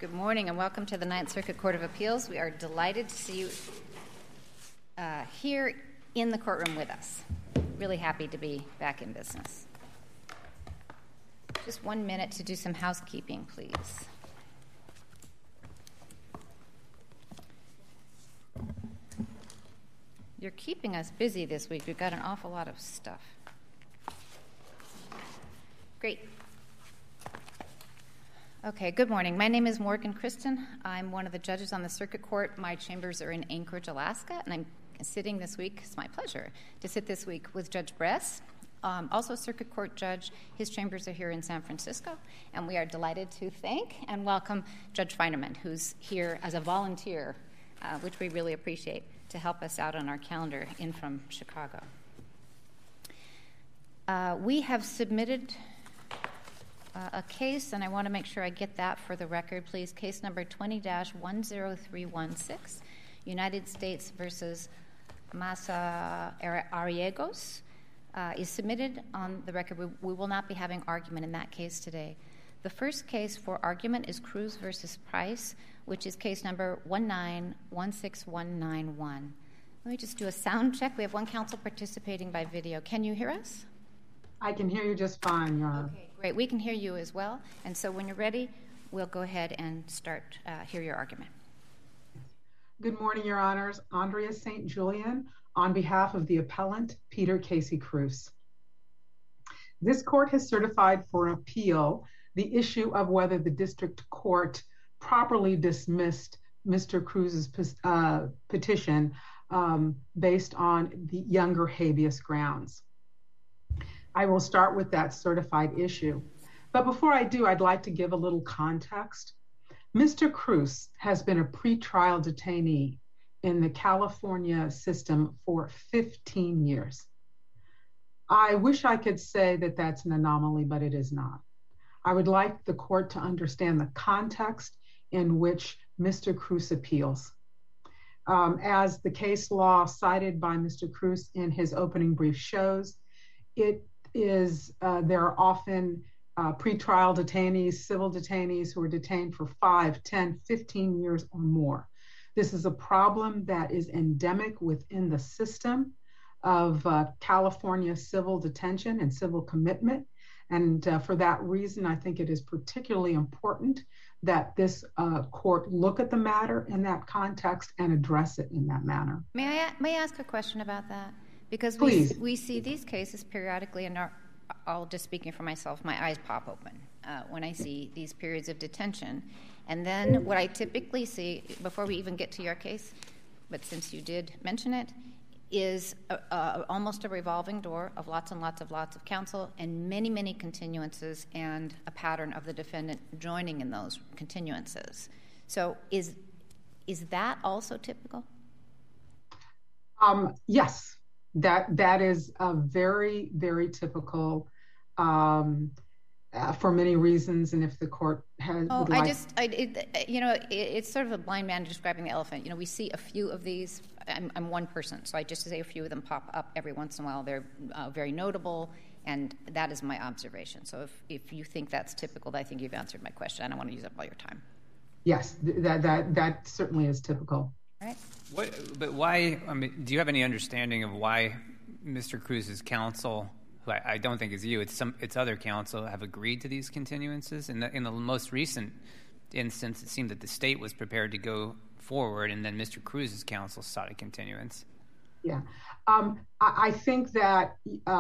Good morning and welcome to the Ninth Circuit Court of Appeals. We are delighted to see you here in the courtroom with us. Really happy to be back in business. Just 1 minute to do some housekeeping, please. You're keeping us busy this week. We've got an awful lot of stuff. Great. Okay, good morning. My name is Morgan Kristen. I'm one of the judges on the circuit court. My chambers are in Anchorage, Alaska, and I'm sitting this week. It's my pleasure to sit this week with Judge Bress, also circuit court judge. His chambers are here in San Francisco, and we are delighted to thank and welcome Judge Feinerman, who's here as a volunteer, which we really appreciate, to help us out on our calendar in from Chicago. We have submitted a case, and I want to make sure I get that for the record, please. Case number 20-10316, United States versus Massa Arriegos, is submitted on the record. We will not be having argument in that case today. The first case for argument is Cruz versus Price, which is case number 1916191. Let me just do a sound check. We have one counsel participating by video. Can you hear us? I can hear you just fine, Your Honor. Okay, great. We can hear you as well. And so when you're ready, we'll go ahead and hear your argument. Good morning, Your Honors. Andrea St. Julian on behalf of the appellant, Peter Casey Cruz. This court has certified for appeal the issue of whether the district court properly dismissed Mr. Cruz's petition based on the younger habeas grounds. I will start with that certified issue. But before I do, I'd like to give a little context. Mr. Cruz has been a pretrial detainee in the California system for 15 years. I wish I could say that that's an anomaly, but it is not. I would like the court to understand the context in which Mr. Cruz appeals. As the case law cited by Mr. Cruz in his opening brief shows, there are often pretrial detainees, civil detainees who are detained for 5, 10, 15 years or more. This is a problem that is endemic within the system of California civil detention and civil commitment. And for that reason, I think it is particularly important that this court look at the matter in that context and address it in that manner. May I ask a question about that? Because we see these cases periodically, and I'll just speaking for myself, my eyes pop open when I see these periods of detention. And then what I typically see, before we even get to your case, but since you did mention it, is almost a revolving door of lots and lots of counsel and many, many continuances and a pattern of the defendant joining in those continuances. So is that also typical? Yes. That is a very, very typical for many reasons. And if the court has, it's sort of a blind man describing the elephant. We see a few of these. I'm one person, so I just say a few of them pop up every once in a while. They're very notable, and that is my observation. So if you think that's typical, I think you've answered my question. I don't want to use up all your time. Yes, that certainly is typical. All right. But why? I mean, do you have any understanding of why Mr. Cruz's counsel, who I don't think is you, it's other counsel, have agreed to these continuances? In the most recent instance, it seemed that the state was prepared to go forward, and then Mr. Cruz's counsel sought a continuance. Yeah, I think that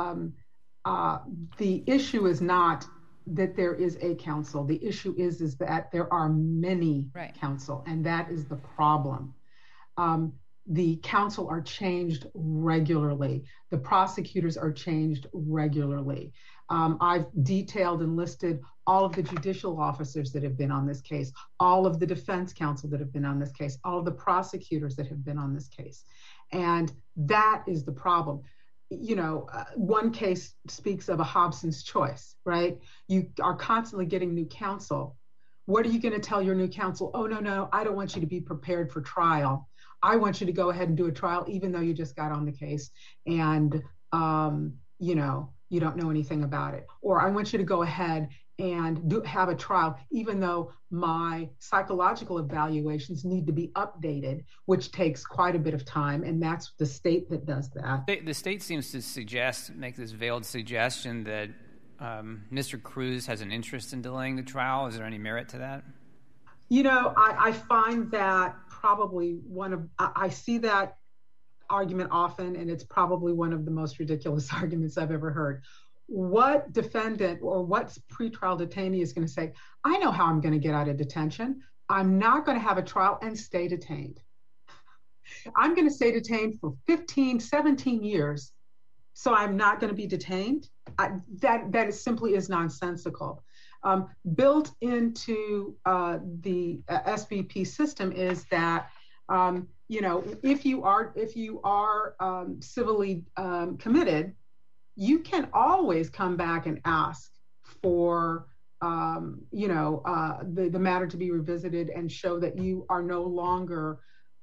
the issue is not that there is a counsel. The issue is that there are many counsel, and that is the problem. The counsel are changed regularly. The prosecutors are changed regularly. I've detailed and listed all of the judicial officers that have been on this case, all of the defense counsel that have been on this case, all of the prosecutors that have been on this case. And that is the problem. One case speaks of a Hobson's choice, right? You are constantly getting new counsel. What are you going to tell your new counsel? Oh, no, I don't want you to be prepared for trial. I want you to go ahead and do a trial, even though you just got on the case and, you don't know anything about it. Or I want you to go ahead and have a trial, even though my psychological evaluations need to be updated, which takes quite a bit of time, and that's the state that does that. The state seems to make this veiled suggestion that Mr. Cruz has an interest in delaying the trial. Is there any merit to that? I find that probably I see that argument often, and it's probably one of the most ridiculous arguments I've ever heard. What defendant or what pretrial detainee is going to say, I know how I'm going to get out of detention. I'm not going to have a trial and stay detained. I'm going to stay detained for 15, 17 years, so I'm not going to be detained. That simply is nonsensical. Built into the SVP system is that if you are civilly committed, you can always come back and ask for the matter to be revisited and show that you are no longer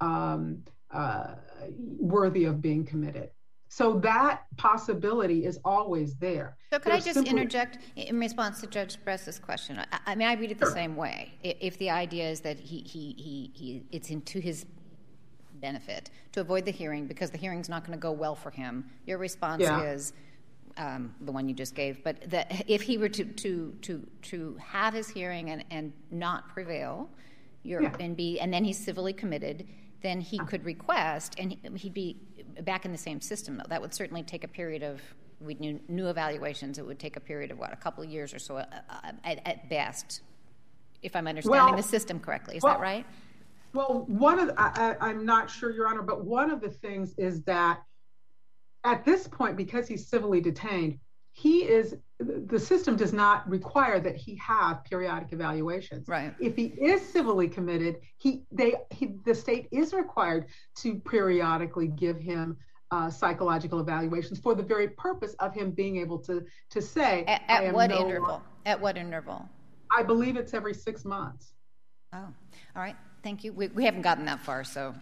worthy of being committed. So that possibility is always there. So could I just interject in response to Judge Bress's question? I mean, I read it the same way. If the idea is that it's to his benefit to avoid the hearing because the hearing's not going to go well for him, your response is the one you just gave. But that if he were to have his hearing and not prevail, and then he's civilly committed, then he could request, and he'd be back in the same system, though. That would certainly take a period of, we knew new evaluations, it would take a period of, a couple of years or so at best, if I'm understanding the system correctly. Is that right? Well, I'm not sure, Your Honor, but one of the things is that at this point, because he's civilly detained, the system does not require that he have periodic evaluations. Right. If he is civilly committed, the state is required to periodically give him psychological evaluations for the very purpose of him being able to say. At what interval? At what interval? I believe it's every 6 months. Oh, all right. Thank you. We haven't gotten that far, so.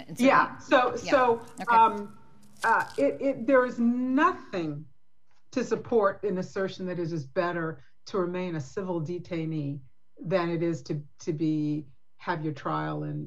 There is nothing to support an assertion that it is better to remain a civil detainee than it is to have your trial and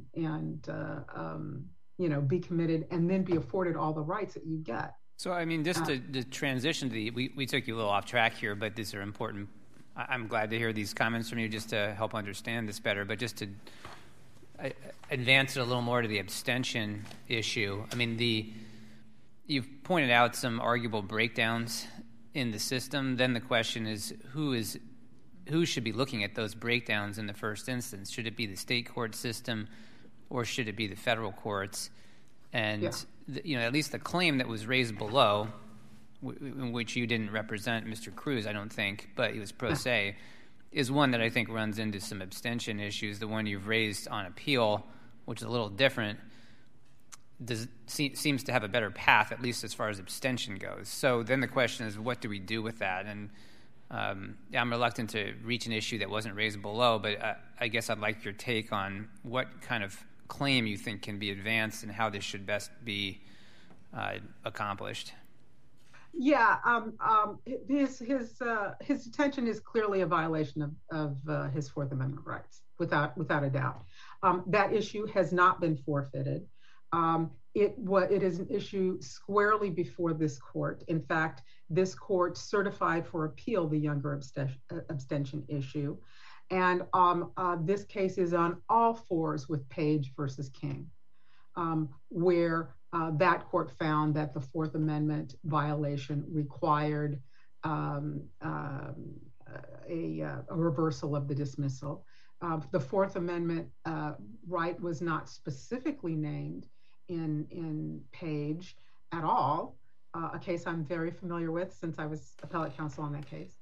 be committed and then be afforded all the rights that you get. So, I mean, just to transition to we took you a little off track here, but these are important. I'm glad to hear these comments from you just to help understand this better, but just to advance it a little more to the abstention issue. I mean, you've pointed out some arguable breakdowns in the system. Then the question is who should be looking at those breakdowns in the first instance? Should it be the state court system or should it be the federal courts? And at least the claim that was raised below, in which you didn't represent Mr. Cruz, I don't think, but he was pro se, is one that I think runs into some abstention issues. The one you've raised on appeal, which is a little different, seems to have a better path, at least as far as abstention goes. So then the question is, what do we do with that? And I'm reluctant to reach an issue that wasn't raised below, but I guess I'd like your take on what kind of claim you think can be advanced and how this should best be accomplished. Yeah, his detention is clearly a violation of his Fourth Amendment rights, without a doubt. That issue has not been forfeited. It is an issue squarely before this court. In fact, this court certified for appeal the younger abstention issue. And this case is on all fours with Page versus King, where that court found that the Fourth Amendment violation required a reversal of the dismissal. The Fourth Amendment right was not specifically named in Page at all, a case I'm very familiar with since I was appellate counsel on that case.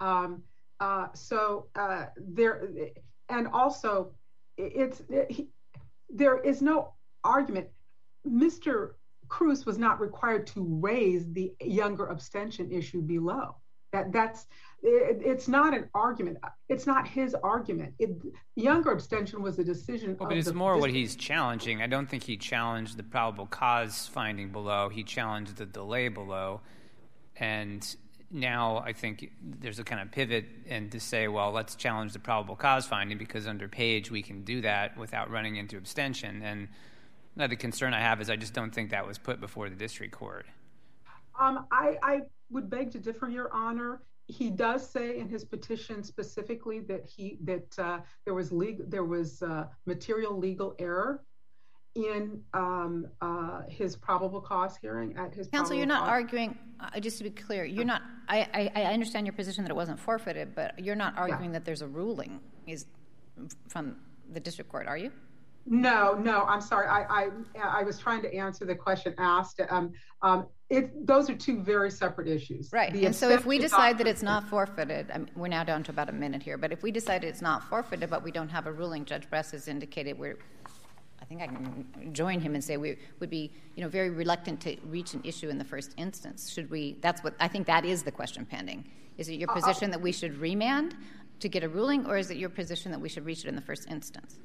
There is no argument. Mr. Cruz was not required to raise the younger abstention issue below. It's not an argument. It's not his argument. Younger abstention was a decision. But it's more what he's challenging. I don't think he challenged the probable cause finding below. He challenged the delay below. And now I think there's a kind of pivot and to say, well, let's challenge the probable cause finding because under Page we can do that without running into abstention. And the concern I have is I just don't think that was put before the district court. I would beg to differ, Your Honor. He does say in his petition specifically that there was material legal error in his probable cause hearing at his counsel. You're not arguing. Just to be clear, you're not. I understand your position that it wasn't forfeited, but you're not arguing that there's a ruling from the district court, are you? No. I'm sorry. I was trying to answer the question asked. Those are two very separate issues. Right. And so if we decide that it's not forfeited, we're now down to about a minute here, but if we decide it's not forfeited but we don't have a ruling, Judge Bress has indicated I think I can join him and say we would be very reluctant to reach an issue in the first instance. Should we? I think that is the question pending. Is it your position that we should remand to get a ruling, or is it your position that we should reach it in the first instance?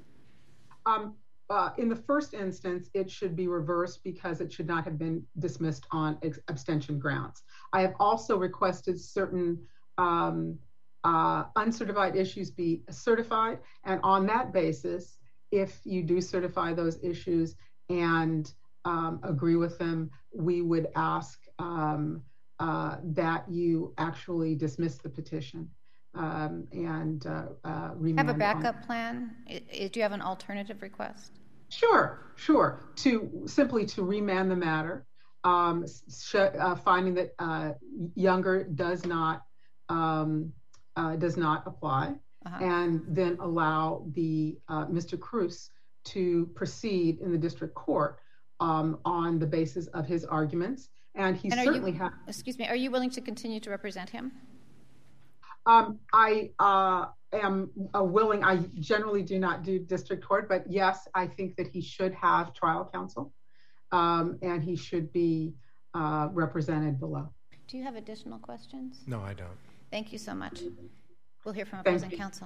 In the first instance, it should be reversed because it should not have been dismissed on abstention grounds. I have also requested certain uncertified issues be certified, and on that basis, if you do certify those issues and agree with them, we would ask that you actually dismiss the petition and remand. Have a backup plan? Do you have an alternative request? Sure. To remand the matter, finding that Younger does not apply, and then allow the Mr. Cruz to proceed in the district court on the basis of his arguments, and he certainly has. Excuse me. Are you willing to continue to represent him? I am willing. I generally do not do district court, but yes, I think that he should have trial counsel, and he should be represented below. Do you have additional questions? No, I don't. Thank you so much. We'll hear from opposing counsel.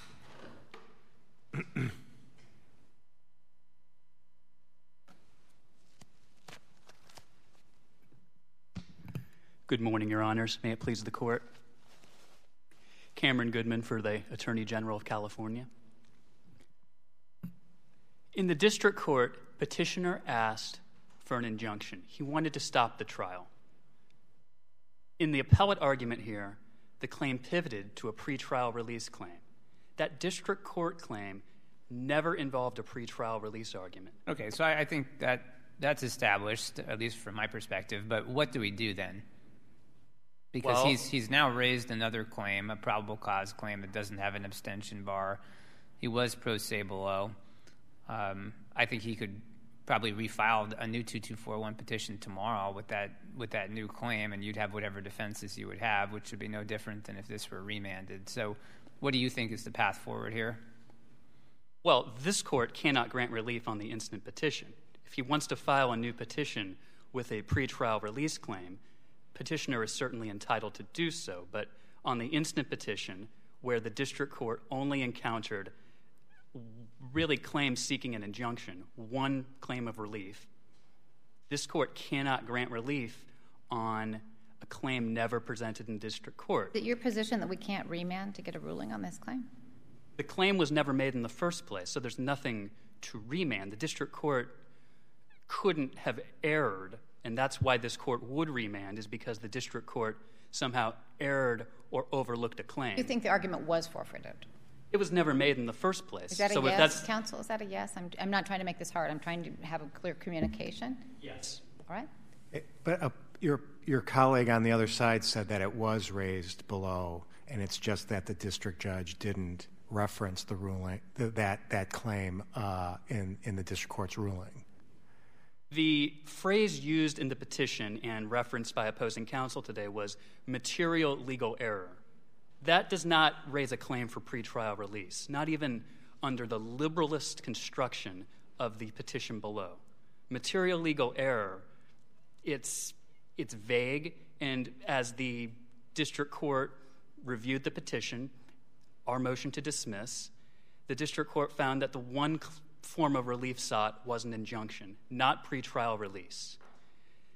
Good morning, Your Honors. May it please the court. Cameron Goodman for the Attorney General of California. In the district court, petitioner asked for an injunction. He wanted to stop the trial. In the appellate argument here, the claim pivoted to a pretrial release claim. That district court claim never involved a pretrial release argument. Okay, so I think that's established, at least from my perspective, but what do we do then? Because he's now raised another claim, a probable cause claim that doesn't have an abstention bar. He was pro se below. I think he could probably refile a new 2241 petition tomorrow with that new claim, and you'd have whatever defenses you would have, which would be no different than if this were remanded. So what do you think is the path forward here? Well, this court cannot grant relief on the instant petition. If he wants to file a new petition with a pretrial release claim, petitioner is certainly entitled to do so, but on the instant petition, where the district court only encountered really claims seeking an injunction, one claim of relief, this court cannot grant relief on a claim never presented in district court. Is it your position that we can't remand to get a ruling on this claim? The claim was never made in the first place, so there's nothing to remand. The district court couldn't have erred, and that's why this court would remand, is because the district court somehow erred or overlooked a claim. You think the argument was forfeited? It was never made in the first place. Is that a yes, counsel? Is that a yes? I'm not trying to make this hard. I'm trying to have a clear communication. Yes. All right. But your colleague on the other side said that it was raised below, and it's just that the district judge didn't reference the ruling, that claim in the district court's ruling. The phrase used in the petition and referenced by opposing counsel today was material legal error. That does not raise a claim for pretrial release, not even under the liberalist construction of the petition below. Material legal error, it's vague, and as the district court reviewed the petition, our motion to dismiss, the district court found that the one form of relief sought was an injunction, not pretrial release.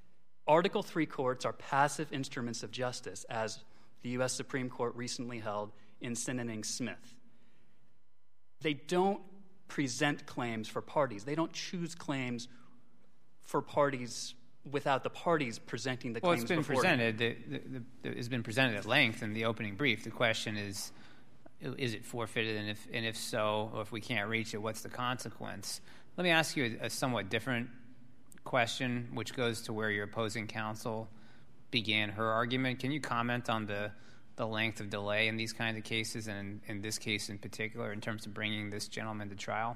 Article III courts are passive instruments of justice, as the U.S. Supreme Court recently held in Sinning Smith. They don't present claims for parties. They don't choose claims for parties without the parties presenting the claims before. Well, it's been presented at length in the opening brief. The question is it forfeited, and if so, or if we can't reach it, what's the consequence? Let me ask you a somewhat different question, which goes to where your opposing counsel began her argument. Can you comment on the length of delay in these kinds of cases, and in this case in particular, in terms of bringing this gentleman to trial?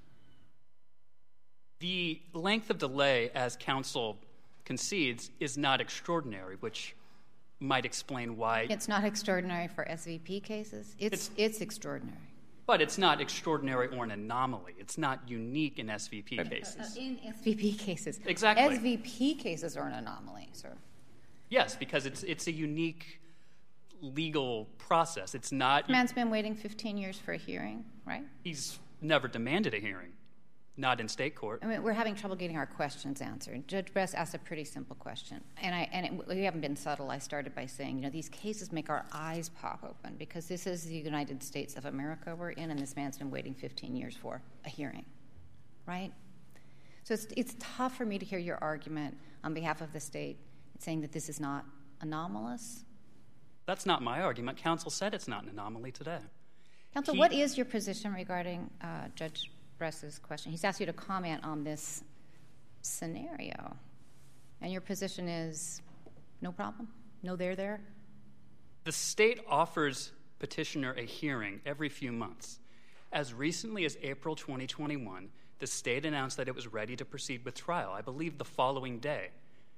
The length of delay, as counsel concedes, is not extraordinary, which might explain why. It's not extraordinary for SVP cases. It's extraordinary. But it's not extraordinary or an anomaly. It's not unique in SVP cases. In SVP cases. Exactly. SVP cases are an anomaly, sir. Yes, because it's a unique legal process. It's not... The man's been waiting 15 years for a hearing, right? He's never demanded a hearing, not in state court. I mean, we're having trouble getting our questions answered. Judge Bress asked a pretty simple question, we haven't been subtle. I started by saying, these cases make our eyes pop open because this is the United States of America we're in, and this man's been waiting 15 years for a hearing, right? So it's tough for me to hear your argument on behalf of the state saying that this is not anomalous. That's not my argument. Counsel said it's not an anomaly today. Counsel, what is your position regarding Judge Bress's question? He's asked you to comment on this scenario. And your position is no problem? No there? The state offers petitioner a hearing every few months. As recently as April 2021, the state announced that it was ready to proceed with trial, I believe the following day.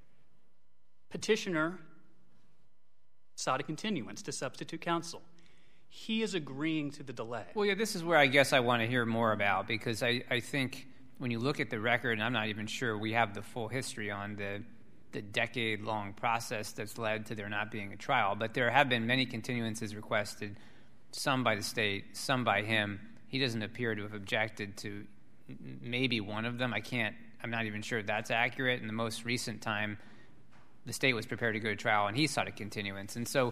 Petitioner sought a continuance to substitute counsel. He is agreeing to the delay. Well, yeah, this is where I guess I want to hear more about, because I think when you look at the record, and I'm not even sure we have the full history on the decade-long process that's led to there not being a trial, but there have been many continuances requested, some by the state, some by him. He doesn't appear to have objected to maybe one of them. I'm not even sure that's accurate. In the most recent time, the state was prepared to go to trial, and he sought a continuance. And so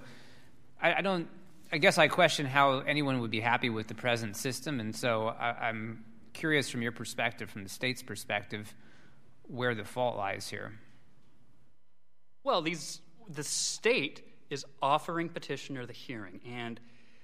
I guess I question how anyone would be happy with the present system, and so I'm curious from your perspective, from the state's perspective, where the fault lies here. Well, the state is offering petitioner the hearing, and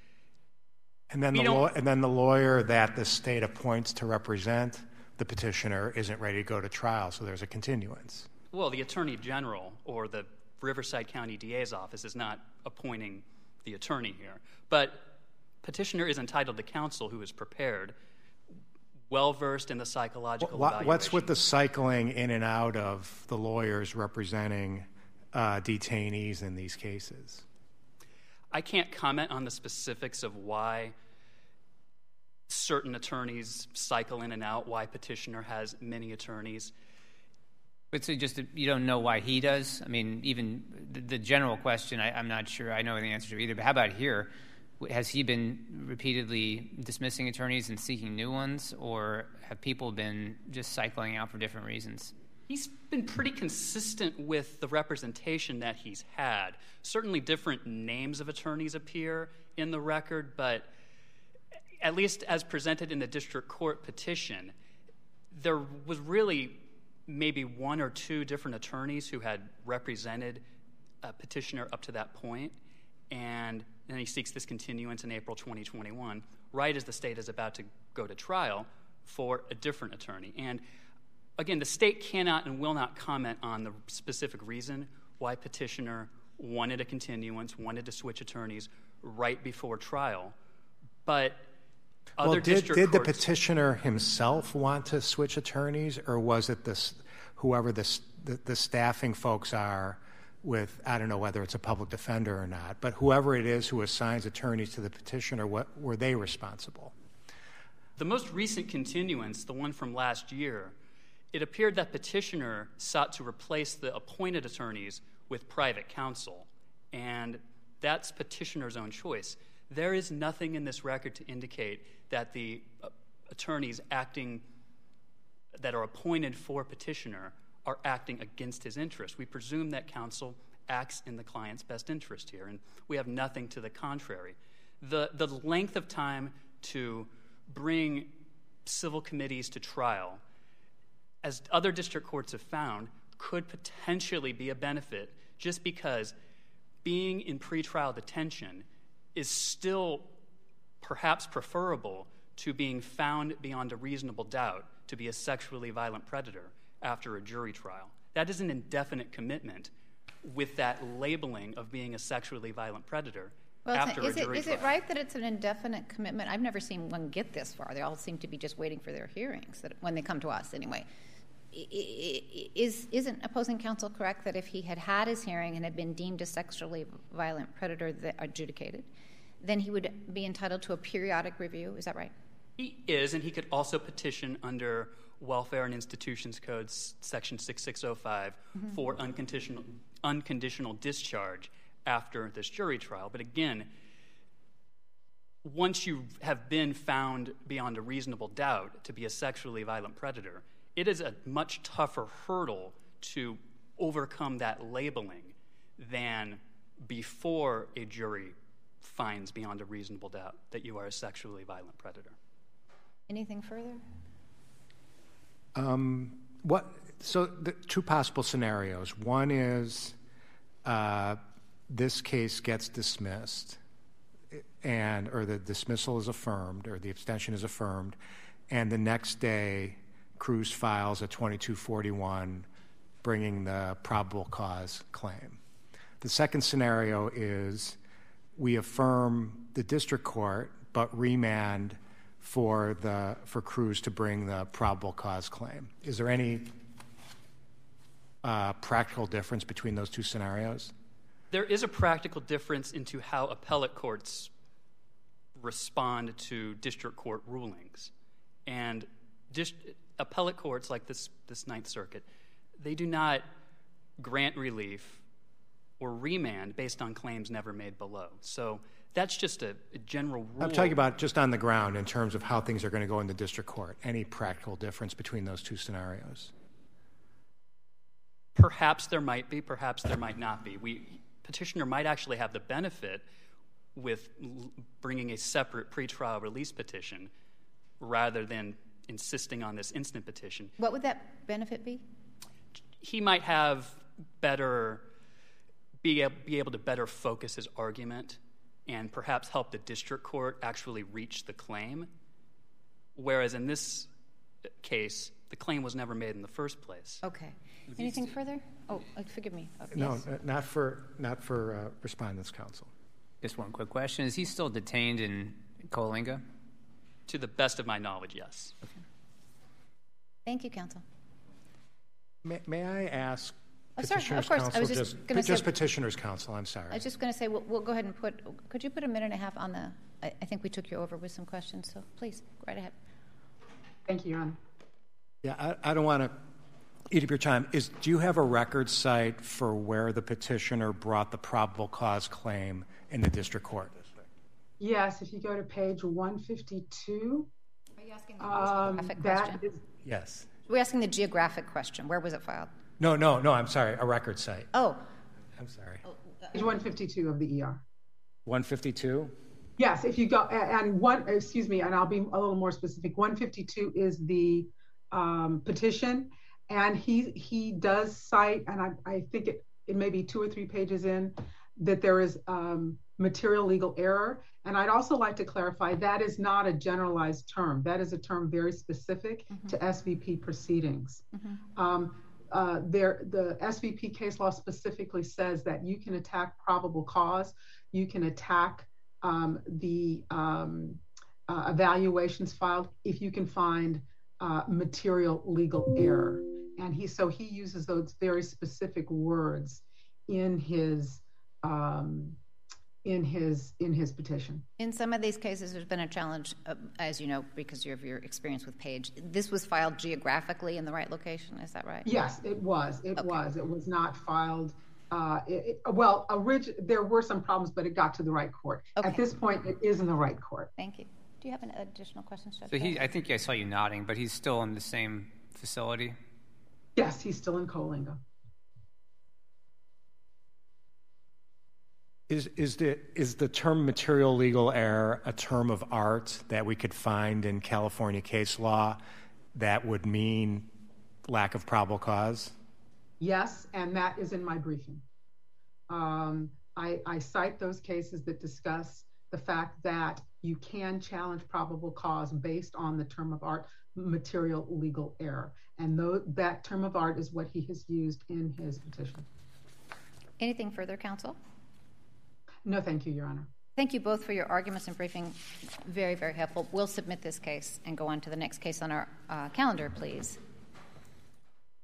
then the lawyer that the state appoints to represent the petitioner isn't ready to go to trial, so there's a continuance. Well, the Attorney General or the Riverside County DA's office is not appointing the attorney here. But petitioner is entitled to counsel who is prepared, well-versed in the psychological evaluation. What's with the cycling in and out of the lawyers representing detainees in these cases? I can't comment on the specifics of why certain attorneys cycle in and out, why petitioner has many attorneys. But so you don't know why he does? I mean, even the general question, I'm not sure I know the answer to either, but how about here? Has he been repeatedly dismissing attorneys and seeking new ones, or have people been just cycling out for different reasons? He's been pretty consistent with the representation that he's had. Certainly different names of attorneys appear in the record, but at least as presented in the district court petition, there was really maybe one or two different attorneys who had represented a petitioner up to that point, and then he seeks this continuance in April 2021, right as the state is about to go to trial for a different attorney. And again, the state cannot and will not comment on the specific reason why petitioner wanted a continuance, wanted to switch attorneys right before trial, but did the petitioner himself want to switch attorneys, or was it whoever the staffing folks are with, I don't know whether it's a public defender or not, but whoever it is who assigns attorneys to the petitioner, were they responsible? The most recent continuance, the one from last year, it appeared that petitioner sought to replace the appointed attorneys with private counsel, and that's petitioner's own choice. There is nothing in this record to indicate that the attorneys that are appointed for petitioner are acting against his interest. We presume that counsel acts in the client's best interest here, and we have nothing to the contrary. The length of time to bring civil committees to trial, as other district courts have found, could potentially be a benefit just because being in pretrial detention is still perhaps preferable to being found beyond a reasonable doubt to be a sexually violent predator after a jury trial. That is an indefinite commitment with that labeling of being a sexually violent predator after a jury trial. Is it right that it's an indefinite commitment? I've never seen one get this far. They all seem to be just waiting for their hearings, when they come to us anyway. Isn't opposing counsel correct that if he had had his hearing and had been deemed a sexually violent predator adjudicated, then he would be entitled to a periodic review? Is that right? He is, and he could also petition under Welfare and Institutions Code Section 6605 for unconditional discharge after this jury trial. But again, once you have been found beyond a reasonable doubt to be a sexually violent predator, it is a much tougher hurdle to overcome that labeling than before a jury finds beyond a reasonable doubt that you are a sexually violent predator. Anything further? So the two possible scenarios. One is this case gets dismissed, or the dismissal is affirmed, or the abstention is affirmed, and the next day Cruz files a 2241 bringing the probable cause claim. The second scenario is we affirm the district court but remand for Cruz to bring the probable cause claim. Is there any practical difference between those two scenarios? There is a practical difference into how appellate courts respond to district court rulings. And appellate courts like this Ninth Circuit, they do not grant relief or remand based on claims never made below. So that's just a general rule. I'm talking about just on the ground in terms of how things are going to go in the district court. Any practical difference between those two scenarios? Perhaps there might be, perhaps there might not be. Petitioner might actually have the benefit with bringing a separate pretrial release petition rather than insisting on this instant petition. What would that benefit be? He might have be able to better focus his argument and perhaps help the district court actually reach the claim, whereas in this case, the claim was never made in the first place. Okay. Anything further? Oh, forgive me. No, yes. not for Respondents' Counsel. Just one quick question. Is he still detained in Coalinga? To the best of my knowledge, yes. Okay. Thank you, counsel. May I ask Petitioner's Counsel? I was just going to say... Petitioner's Counsel, I'm sorry. I was just going to say, we'll go ahead and could you put a minute and a half on the... I think we took you over with some questions, so please, go right ahead. Thank you, Your Honor. Yeah, I don't want to eat up your time. Do you have a record site for where the petitioner brought the probable cause claim in the district court? Yes, if you go to page 152. Are you asking the geographic question? Yes. We're asking the geographic question. Where was it filed? No, I'm sorry, a record site. Oh. I'm sorry. Page 152 of the ER. 152? Yes, if you go, and I'll be a little more specific. 152 is the petition, and he does cite, and I think it may be 2 or 3 pages in, that there is material legal error. And I'd also like to clarify that is not a generalized term. That is a term very specific to SVP proceedings. The SVP case law specifically says that you can attack probable cause, you can attack the evaluations filed if you can find material legal error. And he uses those very specific words in his petition. In some of these cases, there's been a challenge, as you know, because of your experience with Page. This was filed geographically in the right location. Is that right? Yes, it was. It was not filed. There were some problems, but it got to the right court. Okay. At this point, it is in the right court. Thank you. Do you have an additional question, Judge? So I think I saw you nodding, but he's still in the same facility? Yes, he's still in Coalinga. Is the term material legal error a term of art that we could find in California case law that would mean lack of probable cause? Yes, and that is in my briefing. I cite those cases that discuss the fact that you can challenge probable cause based on the term of art, material legal error. And that term of art is what he has used in his petition. Anything further, counsel? No, thank you, Your Honor. Thank you both for your arguments and briefing. Very, very helpful. We'll submit this case and go on to the next case on our calendar, please.